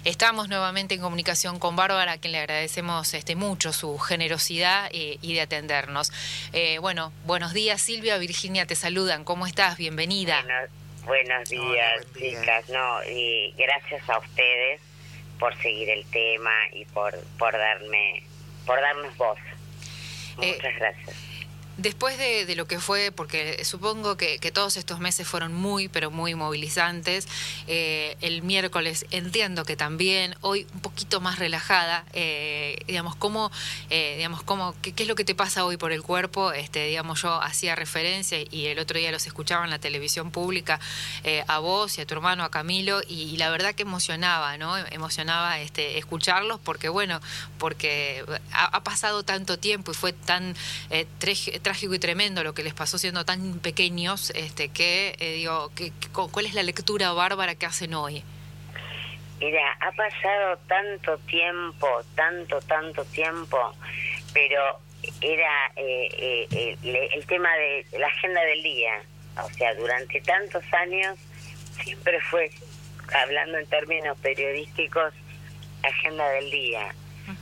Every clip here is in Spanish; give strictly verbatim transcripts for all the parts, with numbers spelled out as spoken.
Estamos nuevamente en comunicación con Bárbara, a quien le agradecemos este, mucho su generosidad eh, y de atendernos. Eh, bueno, buenos días, Silvia, Virginia, te saludan. ¿Cómo estás? Bienvenida. Buenos, buenos días, Hola, buen día. chicas. No, y gracias a ustedes por seguir el tema y por por darme por darnos voz. Muchas eh, gracias. Después de, de lo que fue, porque supongo que, que todos estos meses fueron muy, pero muy movilizantes, eh, el miércoles entiendo que también, hoy un poquito más relajada, eh, digamos, ¿cómo, eh, digamos, cómo, qué, qué es lo que te pasa hoy por el cuerpo? Este, digamos, yo hacía referencia y el otro día los escuchaba en la televisión pública, eh, a vos y a tu hermano, a Camilo, y, y la verdad que emocionaba, ¿no? Emocionaba este, escucharlos porque, bueno, porque ha, ha pasado tanto tiempo y fue tan eh, trágico trágico y tremendo lo que les pasó siendo tan pequeños, este, que, eh, digo, que, que, ¿cuál es la lectura, Bárbara, que hacen hoy? Mira, ha pasado tanto tiempo, tanto, tanto tiempo, pero era eh, eh, el, el tema de la agenda del día. O sea, durante tantos años siempre fue, hablando en términos periodísticos, agenda del día.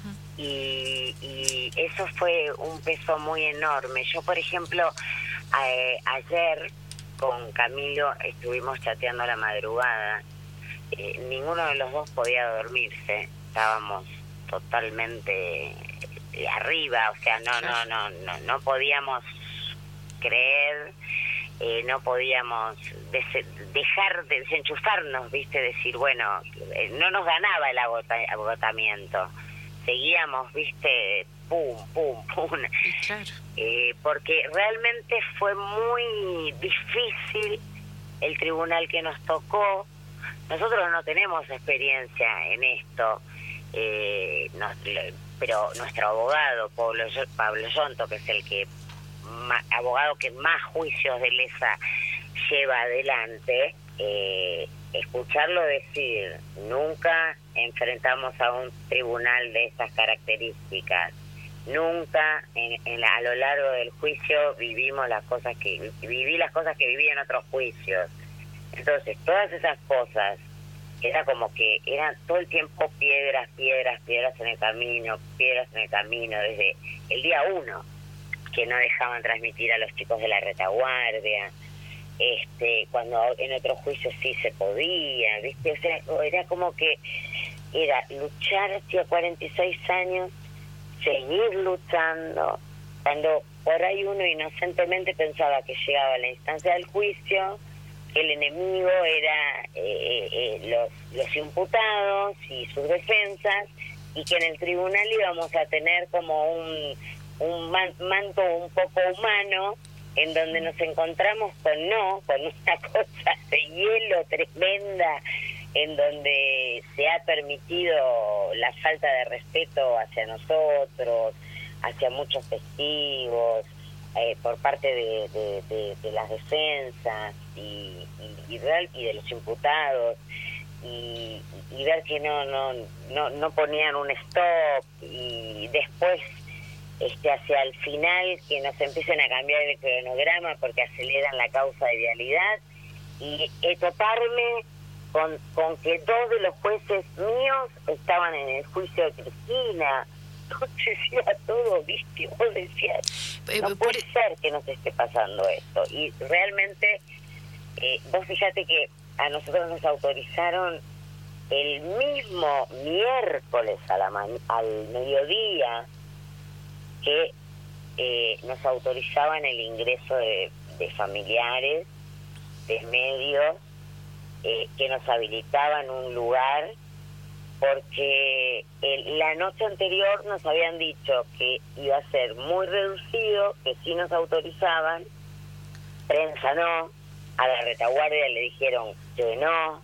Y, y eso fue un peso muy enorme. Yo, por ejemplo, eh, ayer con Camilo estuvimos chateando a la madrugada. Eh, ninguno de los dos podía dormirse. Estábamos totalmente eh, arriba, o sea, no, no, no, no, no podíamos creer, eh, no podíamos des- dejar de desenchufarnos, viste, decir, bueno, eh, no nos ganaba el agota- agotamiento. Seguíamos, viste, pum, pum, pum, claro. eh, porque realmente fue muy difícil el tribunal que nos tocó. Nosotros no tenemos experiencia en esto, eh, nos, pero nuestro abogado, Pablo, Pablo Yonto, que es el que ma, abogado que más juicios de lesa lleva adelante, eh, escucharlo decir, nunca enfrentamos a un tribunal de esas características, nunca en, en la, a lo largo del juicio vivimos las cosas que viví las cosas que viví en otros juicios. Entonces todas esas cosas era como que eran todo el tiempo piedras, piedras, piedras en el camino, piedras en el camino desde el día uno, que no dejaban transmitir a los chicos de la retaguardia. Este, cuando en otros juicios sí se podía, ¿viste? O sea, era como que era luchar hacia cuarenta y seis años, seguir luchando, cuando por ahí uno inocentemente pensaba que llegaba a la instancia del juicio, que el enemigo era eh, eh, los, los imputados y sus defensas, y que en el tribunal íbamos a tener como un, un man, manto un poco humano, en donde nos encontramos con no, con una cosa de hielo tremenda, en donde se ha permitido la falta de respeto hacia nosotros, hacia muchos testigos, eh, por parte de, de, de, de las defensas y, y, y, de, y de los imputados, y, y ver que no, no, no, no ponían un stop, y después este hacia el final que nos empiecen a cambiar el cronograma porque aceleran la causa de vialidad, y eh, toparme con, con que dos de los jueces míos estaban en el juicio de Cristina. Entonces era todo, viste, vos decías, no puede ser que nos esté pasando esto. Y realmente, eh, vos fíjate que a nosotros nos autorizaron el mismo miércoles a la man- al mediodía, que eh, nos autorizaban el ingreso de, de familiares, de medios, eh, que nos habilitaban un lugar, porque el, la noche anterior nos habían dicho que iba a ser muy reducido, que sí nos autorizaban, prensa no, a la retaguardia le dijeron que no,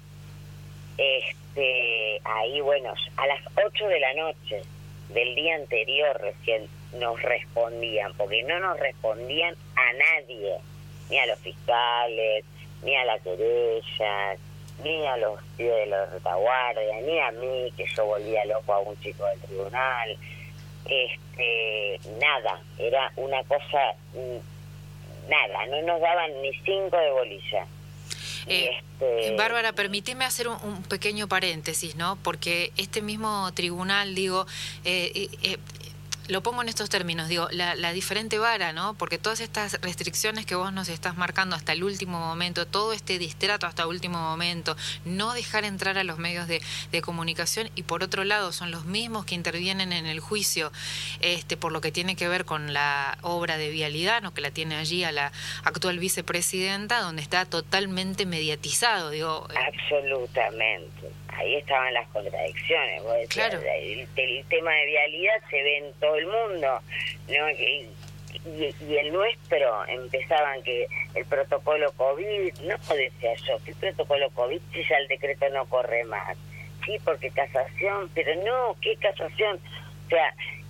este ahí bueno, a las ocho de la noche del día anterior recién nos respondían, porque no nos respondían a nadie, ni a los fiscales, ni a las querellas, ni a los tíos de la retaguardia, ni a mí, que yo volvía loco a un chico del tribunal. Este, nada, era una cosa, nada, no nos daban ni cinco de bolilla. Eh, este... Bárbara, permíteme hacer un, un pequeño paréntesis, ¿no? Porque este mismo tribunal, digo, eh, eh, eh, lo pongo en estos términos, digo, la, la diferente vara, ¿no? Porque todas estas restricciones que vos nos estás marcando hasta el último momento, todo este distrato hasta el último momento, no dejar entrar a los medios de, de comunicación, y por otro lado son los mismos que intervienen en el juicio este, por lo que tiene que ver con la obra de vialidad, ¿no? Que la tiene allí a la actual vicepresidenta, donde está totalmente mediatizado, digo. Absolutamente. Ahí estaban las contradicciones. Vos decías, claro. el, el tema de vialidad se ve en todo el mundo, ¿no? Y, y, y el nuestro empezaban que el protocolo COVID, no decía yo, que el protocolo COVID si ya el decreto no corre más. Sí, porque casación, pero no, ¿qué casación? O sea,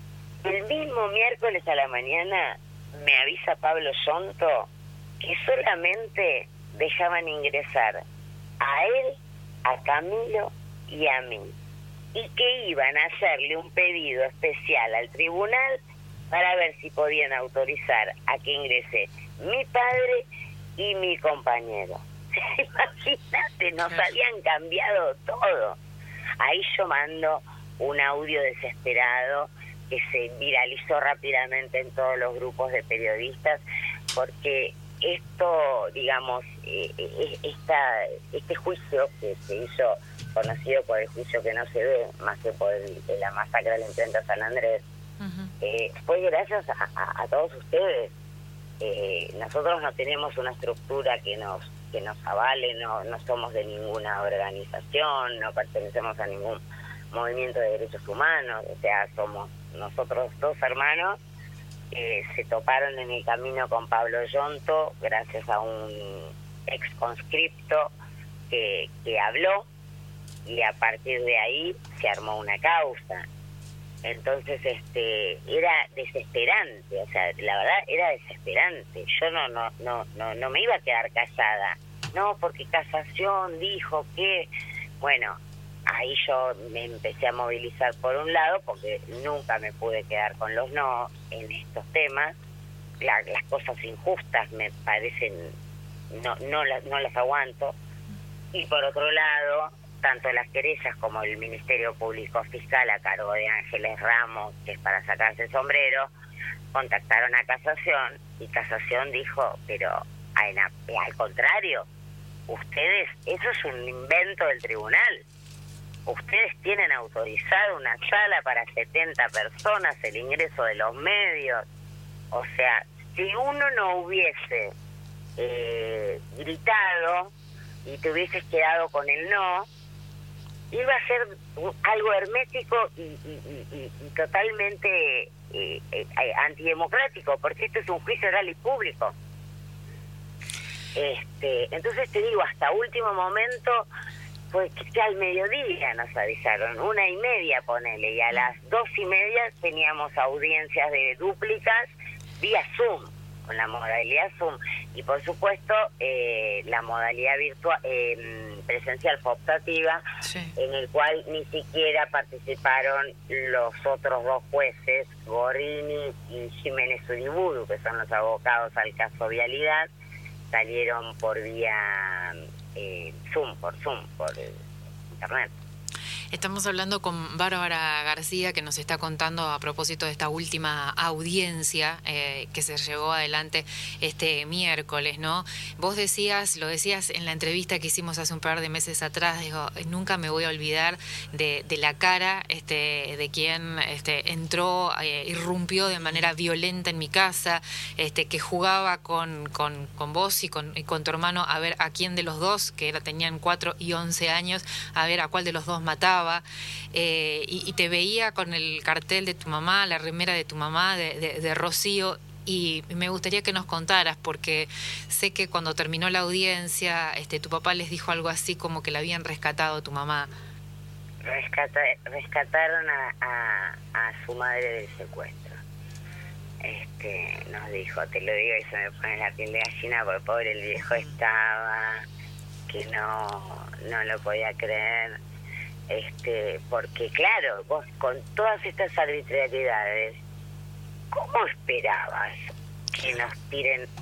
el mismo miércoles a la mañana me avisa Pablo Yonto que solamente dejaban ingresar a él, a Camilo y a mí, y que iban a hacerle un pedido especial al tribunal para ver si podían autorizar a que ingrese mi padre y mi compañero. Imagínate, nos habían cambiado todo. Ahí yo mando un audio desesperado que se viralizó rápidamente en todos los grupos de periodistas, porque esto, digamos, eh, esta, este juicio que se hizo conocido por el juicio que no se ve, más que por el, la masacre de la imprenta San Andrés, uh-huh. eh, fue gracias a, a, a todos ustedes. Eh, nosotros no tenemos una estructura que nos que nos avale, no, no somos de ninguna organización, no pertenecemos a ningún movimiento de derechos humanos, o sea, somos nosotros dos hermanos. Eh, se toparon en el camino con Pablo Yonto gracias a un ex conscripto que, que habló, y a partir de ahí se armó una causa. Entonces este era desesperante, o sea, la verdad era desesperante. Yo no no no no no me iba a quedar callada, no, porque casación dijo que, bueno, ahí yo me empecé a movilizar por un lado, porque nunca me pude quedar con los no en estos temas. La, las cosas injustas me parecen, no no las, no las aguanto. Y por otro lado, tanto las querellas como el Ministerio Público Fiscal a cargo de Ángeles Ramos, que es para sacarse el sombrero, contactaron a Casación, y Casación dijo, pero al, al contrario, ustedes, eso es un invento del tribunal. Ustedes tienen autorizado una sala para setenta personas, el ingreso de los medios. O sea, si uno no hubiese eh, gritado y te hubieses quedado con el no, iba a ser algo hermético y, y, y, y totalmente eh, eh, antidemocrático, porque esto es un juicio oral y público. Este, entonces te digo, hasta último momento, pues que al mediodía nos avisaron, una y media ponele, y a las dos y media teníamos audiencias de dúplicas vía Zoom, con la modalidad Zoom, y por supuesto eh, la modalidad virtual eh, presencial fue optativa, sí. En el cual ni siquiera participaron los otros dos jueces, Gorrini y Jiménez Uriburu, que son los abocados al caso Vialidad, salieron por vía eh, Zoom, por Zoom, por eh, internet. Estamos hablando con Bárbara García, que nos está contando a propósito de esta última audiencia eh, que se llevó adelante este miércoles, ¿no? Vos decías, lo decías en la entrevista que hicimos hace un par de meses atrás, digo, nunca me voy a olvidar de, de la cara este, de quien este, entró, eh, irrumpió de manera violenta en mi casa, este, que jugaba con, con, con vos y con, y con tu hermano a ver a quién de los dos, que era, tenían cuatro y once años, a ver a cuál de los dos mataba. Eh, y, y te veía con el cartel de tu mamá, la remera de tu mamá, de, de, de Rocío, y me gustaría que nos contaras, porque sé que cuando terminó la audiencia, este, tu papá les dijo algo así como que la habían rescatado a tu mamá. Rescata, rescataron a, a, a su madre del secuestro. Este, nos dijo, te lo digo y se me pone la piel de gallina, porque pobre el viejo estaba, que no, no lo podía creer. Este, porque claro, vos con todas estas arbitrariedades, ¿cómo esperabas que nos tiren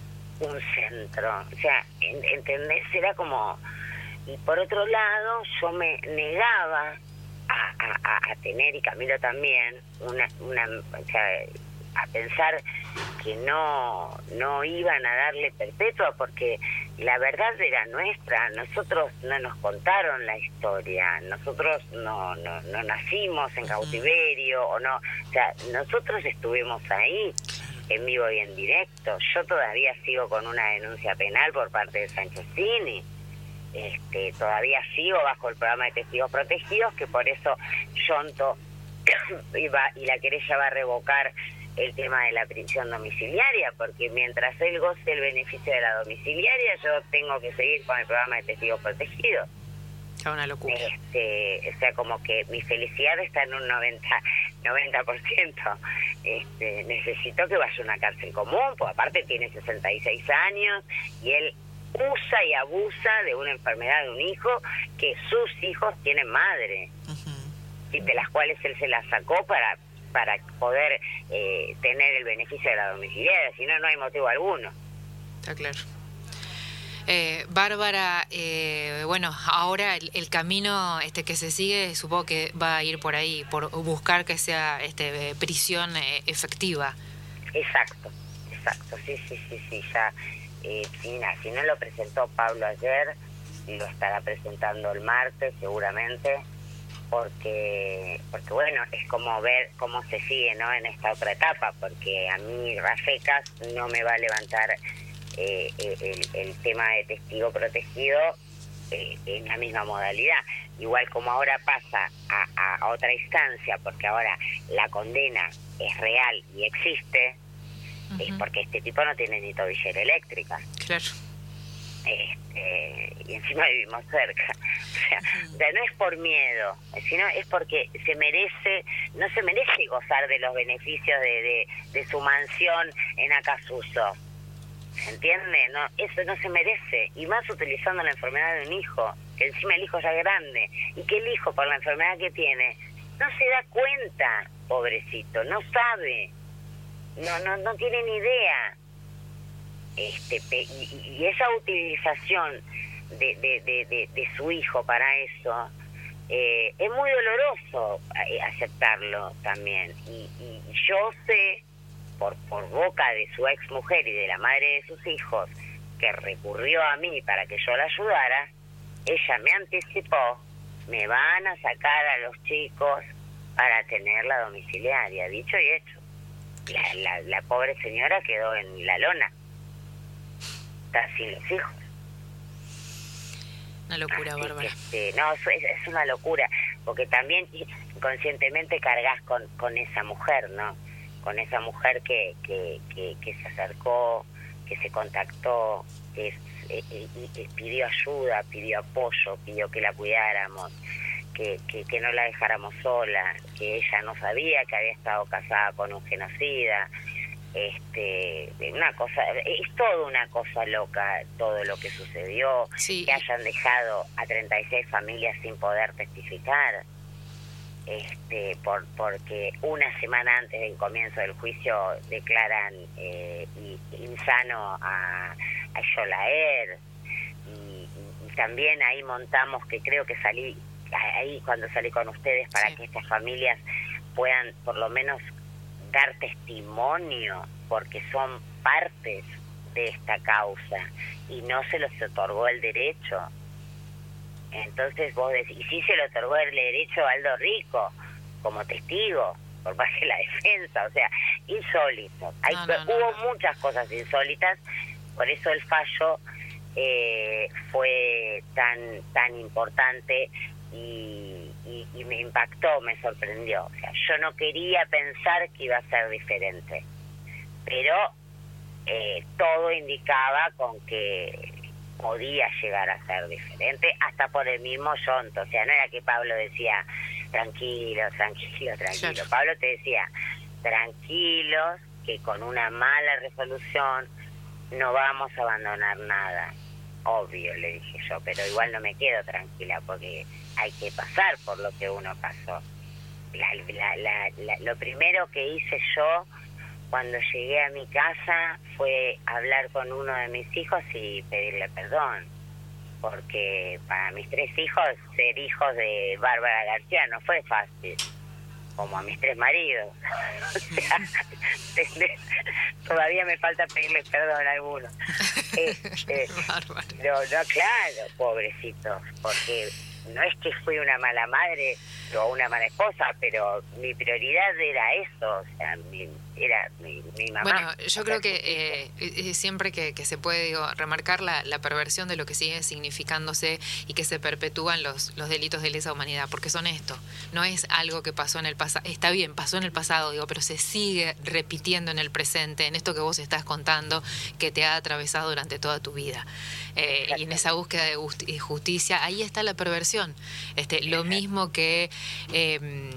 un centro, o sea, ¿entendés? Era como... Y por otro lado, yo me negaba a, a, a tener, y Camilo también, una, una, o sea, a pensar que no, no iban a darle perpetua, porque la verdad era nuestra. Nosotros no nos contaron la historia, nosotros no, no, no nacimos en cautiverio, o no, o sea, nosotros estuvimos ahí, en vivo y en directo. Yo todavía sigo con una denuncia penal por parte de Sanchezini. Este, todavía sigo bajo el programa de testigos protegidos, que por eso Yonto iba, y la querella va a revocar el tema de la prisión domiciliaria, porque mientras él goce el beneficio de la domiciliaria, yo tengo que seguir con el programa de testigos protegidos. Es una locura. Este, o sea, como que mi felicidad está en un noventa por ciento. Este, necesito que vaya a una cárcel común, porque aparte tiene sesenta y seis años y él usa y abusa de una enfermedad de un hijo que sus hijos tienen madre, uh-huh. y de las cuales él se la sacó para para poder eh, tener el beneficio de la domiciliaria, si no, no hay motivo alguno. Está claro. Eh, Bárbara, eh, bueno, ahora el, el camino este que se sigue, supongo que va a ir por ahí, por buscar que sea este prisión eh, efectiva. Exacto, exacto, sí, sí, sí, sí, ya, eh, si, na, si no lo presentó Pablo ayer, lo estará presentando el martes seguramente, porque, porque bueno, es como ver cómo se sigue, ¿no?, en esta otra etapa, porque a mí Rafecas no me va a levantar eh, el, el tema de testigo protegido eh, en la misma modalidad. Igual como ahora pasa a, a otra instancia, porque ahora la condena es real y existe, uh-huh. es porque este tipo no tiene ni tobillera eléctrica. Claro. Este, y encima vivimos cerca. O sea, uh-huh. o sea, no es por miedo, sino es porque se merece, no se merece gozar de los beneficios de, de, de su mansión en Acasuso. ¿Se entiende? No, eso no se merece. Y más utilizando la enfermedad de un hijo, que encima el hijo ya es grande, y que el hijo, por la enfermedad que tiene, no se da cuenta, pobrecito, no sabe, no, no, no tiene ni idea. Este, y, y esa utilización de, de, de, de, de su hijo para eso eh, es muy doloroso aceptarlo también, y, y yo sé por, por boca de su ex mujer y de la madre de sus hijos, que recurrió a mí para que yo la ayudara. Ella me anticipó, me van a sacar a los chicos para tener la domiciliaria, dicho y hecho. La, la, la pobre señora quedó en la lona, sin los hijos. Una locura, Bárbara. Este, no, es, es una locura, porque también conscientemente cargas con, con esa mujer, ¿no? Con esa mujer que, que, que, que se acercó, que se contactó, que eh, eh, pidió ayuda, pidió apoyo, pidió que la cuidáramos, que, que, que no la dejáramos sola, que ella no sabía que había estado casada con un genocida. Este, una cosa, es toda una cosa loca todo lo que sucedió, sí. Que hayan dejado a treinta y seis familias sin poder testificar, este, por porque una semana antes del comienzo del juicio declaran eh, insano a, a Yolaer, y, y también ahí montamos, que creo que salí ahí cuando salí con ustedes, para sí. que estas familias puedan por lo menos dar testimonio, porque son partes de esta causa y no se les otorgó el derecho. Entonces vos decís, y sí se le otorgó el derecho a Aldo Rico como testigo por parte de la defensa, o sea, insólito. Hay, no, no, hubo no, no. muchas cosas insólitas, por eso el fallo eh, fue tan tan importante y, y, y me impactó, me sorprendió. O sea, yo no quería pensar que iba a ser diferente, pero eh, todo indicaba con que podía llegar a ser diferente, hasta por el mismo Yonto. O sea, no era que Pablo decía tranquilo, tranquilo, tranquilo. Claro. Pablo te decía tranquilos, que con una mala resolución no vamos a abandonar nada. Obvio, le dije yo, pero igual no me quedo tranquila, porque hay que pasar por lo que uno pasó. La, la, la, la, lo primero que hice yo cuando llegué a mi casa fue hablar con uno de mis hijos y pedirle perdón, porque para mis tres hijos ser hijos de Bárbara García no fue fácil, como a mis tres maridos. O sea, todavía me falta pedirles perdón a algunos. Este, no, no, claro, pobrecitos, porque no es que fui una mala madre o una mala esposa, pero mi prioridad era eso, o sea, mi, era mi, mi mamá. Bueno, yo creo que eh, siempre que, que se puede, digo, remarcar la, la perversión de lo que sigue significándose y que se perpetúan los, los delitos de lesa humanidad, porque son esto, no es algo que pasó en el pasado, está bien, pasó en el pasado, digo, pero se sigue repitiendo en el presente, en esto que vos estás contando, que te ha atravesado durante toda tu vida. Eh, y en esa búsqueda de justi- justicia, ahí está la perversión. Este, lo mismo que eh,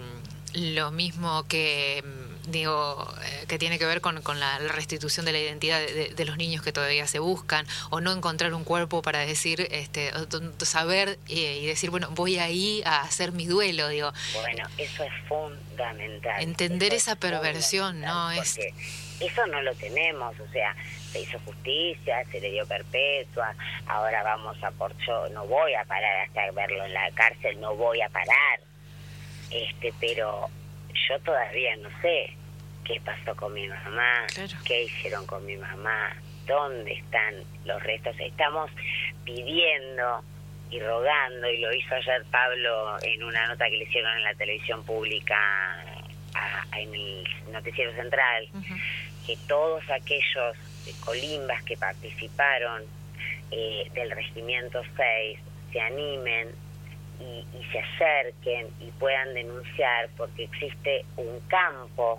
lo mismo que digo eh, que tiene que ver con, con la, la restitución de la identidad de, de, de los niños que todavía se buscan, o no encontrar un cuerpo para decir, este, saber eh, y decir, bueno, voy ahí a hacer mi duelo, digo. Bueno, eso es fundamental. Entender eso esa perversión, ¿no? Es eso no lo tenemos, o sea, se hizo justicia, se le dio perpetua, ahora vamos a por yo, no voy a parar hasta verlo en la cárcel, no voy a parar, este, pero yo todavía no sé qué pasó con mi mamá, claro. qué hicieron con mi mamá, dónde están los restos. Estamos pidiendo y rogando, y lo hizo ayer Pablo en una nota que le hicieron en la televisión pública, a, a, en el Noticiero Central, uh-huh. que todos aquellos colimbas que participaron eh, del Regimiento seis se animen y, y se acerquen y puedan denunciar, porque existe un campo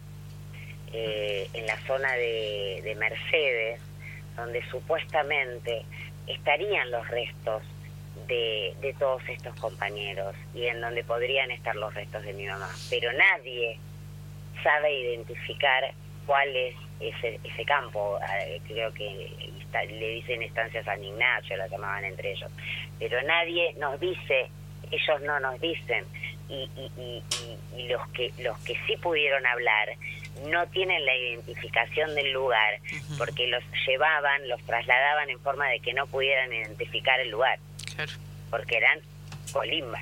eh, en la zona de, de Mercedes donde supuestamente estarían los restos de, de todos estos compañeros y en donde podrían estar los restos de mi mamá, pero nadie sabe identificar cuál es ese, ese campo. Creo que está, le dicen Estancia San Ignacio, la llamaban entre ellos, pero nadie nos dice, ellos no nos dicen, y, y, y, y, y los que los que sí pudieron hablar no tienen la identificación del lugar, uh-huh. porque los llevaban, los trasladaban en forma de que no pudieran identificar el lugar, claro. porque eran colimbas.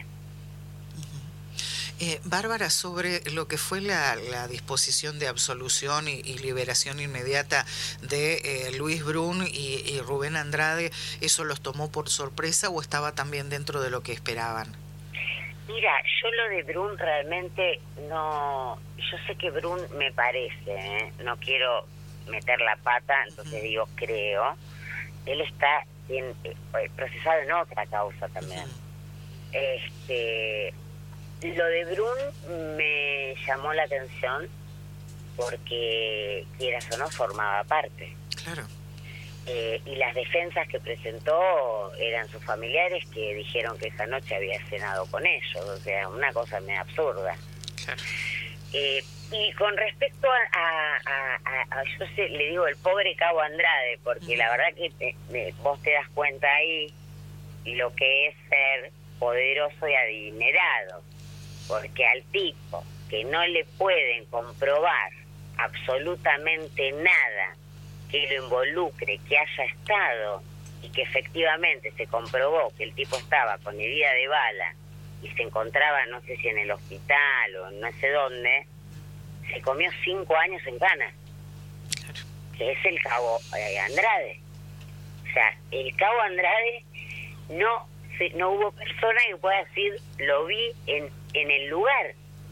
Eh, Bárbara, sobre lo que fue la, la disposición de absolución y, y liberación inmediata de eh, Luis Brun y, y Rubén Andrade, ¿eso los tomó por sorpresa o estaba también dentro de lo que esperaban? Mira, yo lo de Brun realmente no... Yo sé que Brun me parece, ¿eh? no quiero meter la pata, entonces uh-huh. digo, creo, él está en, eh, procesado en otra causa también. Uh-huh. Este... Lo de Brun me llamó la atención porque, quieras o no, formaba parte. Claro. Eh, y las defensas que presentó eran sus familiares que dijeron que esa noche había cenado con ellos. O sea, una cosa medio absurda. Claro. Eh, y con respecto a, a, a, a, yo sé, le digo el pobre Cabo Andrade, porque uh-huh. la verdad que te, me, vos te das cuenta ahí lo que es ser poderoso y adinerado. Porque al tipo que no le pueden comprobar absolutamente nada que lo involucre, que haya estado, y que efectivamente se comprobó que el tipo estaba con herida de bala y se encontraba, no sé si en el hospital o no sé dónde, se comió cinco años en cana, claro. que es el Cabo eh, Andrade. O sea, el Cabo Andrade no, se, no hubo persona que pueda decir, lo vi en en el lugar,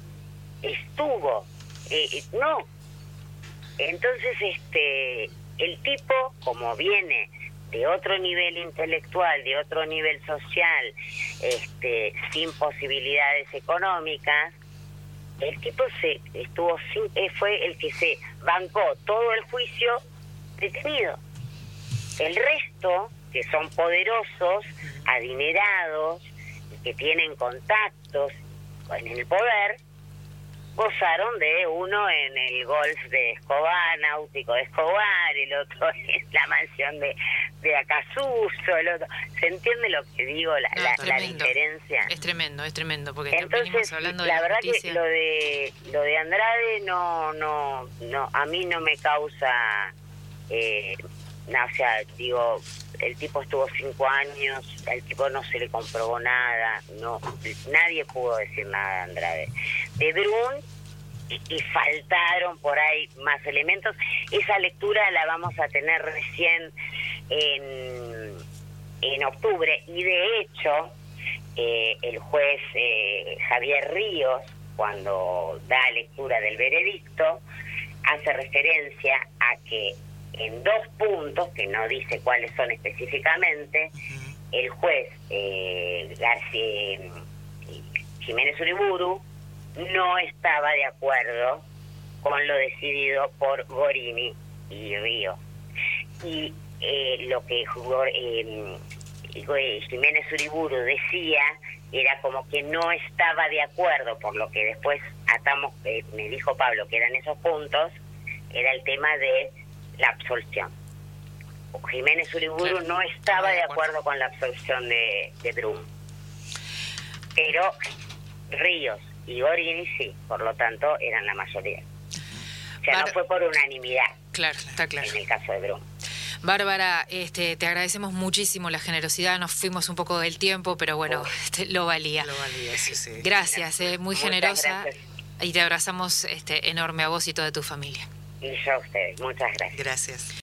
estuvo, eh, no. Entonces, este, el tipo, como viene de otro nivel intelectual, de otro nivel social, este, sin posibilidades económicas, el tipo se estuvo sin, eh, fue el que se bancó todo el juicio detenido. El resto, que son poderosos, adinerados, que tienen contactos en el poder, gozaron de uno en el golf de Escobar, náutico de Escobar, el otro en la mansión de, de Acasuso, el otro. ¿Se entiende lo que digo, la, No, la, es la tremendo. diferencia? Es tremendo, es tremendo, porque Entonces, venimos hablando de la la verdad justicia. que lo de lo de Andrade no no no a mí no me causa eh, no, o sea, digo, el tipo estuvo cinco años, al tipo no se le comprobó nada, no, nadie pudo decir nada de Andrade. De Brun, y, y faltaron por ahí más elementos. Esa lectura la vamos a tener recién en, en octubre, y de hecho, eh, el juez eh, Javier Ríos, cuando da lectura del veredicto, hace referencia a que en dos puntos, que no dice cuáles son específicamente, uh-huh. el juez eh, García, Jiménez Uriburu no estaba de acuerdo con lo decidido por Gorini y Río. Y eh, lo que eh, Jiménez Uriburu decía era como que no estaba de acuerdo, por lo que después atamos, eh, me dijo Pablo que eran esos puntos, era el tema de la absolución. Jiménez Uriburu claro, no estaba de acuerdo con la absolución de, de Brun, pero Ríos y Gorini sí, por lo tanto eran la mayoría. O sea, Bar- no fue por unanimidad. Claro, está claro. En el caso de Brun. Bárbara, este, te agradecemos muchísimo la generosidad, nos fuimos un poco del tiempo, pero bueno, este, lo valía. Lo valía, sí, sí. Gracias, eh, muy Muchas generosa. Gracias. Y te abrazamos este, enorme a vos y toda tu familia. Y yo a ustedes, muchas gracias. Gracias.